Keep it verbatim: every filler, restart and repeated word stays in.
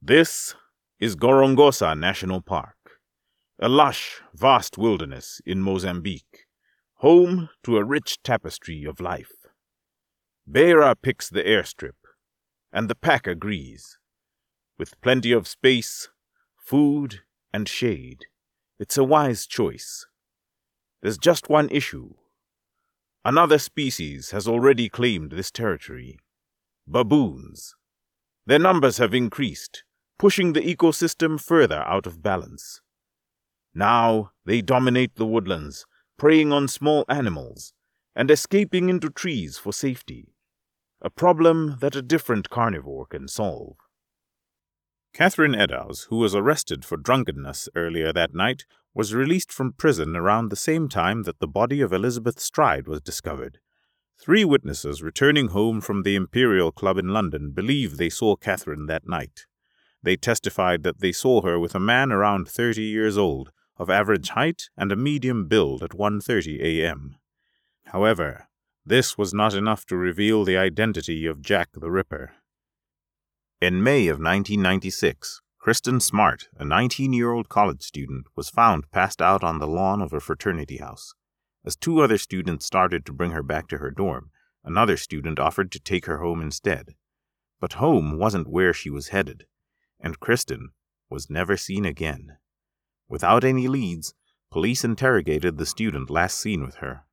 This is Gorongosa National Park, a lush, vast wilderness in Mozambique, home to a rich tapestry of life. Beira picks the airstrip, and the pack agrees. With plenty of space, food, and shade, it's a wise choice. There's just one issue. Another species has already claimed this territory: baboons. Their numbers have increased, pushing the ecosystem further out of balance. Now they dominate the woodlands, preying on small animals and escaping into trees for safety, a problem that a different carnivore can solve. Catherine Eddowes, who was arrested for drunkenness earlier that night, was released from prison around the same time that the body of Elizabeth Stride was discovered. Three witnesses returning home from the Imperial Club in London believe they saw Catherine that night. They testified that they saw her with a man around thirty years old, of average height and a medium build at one thirty a m However, this was not enough to reveal the identity of Jack the Ripper. In May of nineteen ninety-six, Kristen Smart, a nineteen-year-old college student, was found passed out on the lawn of a fraternity house. As two other students started to bring her back to her dorm, another student offered to take her home instead. But home wasn't where she was headed, and Kristen was never seen again. Without any leads, police interrogated the student last seen with her.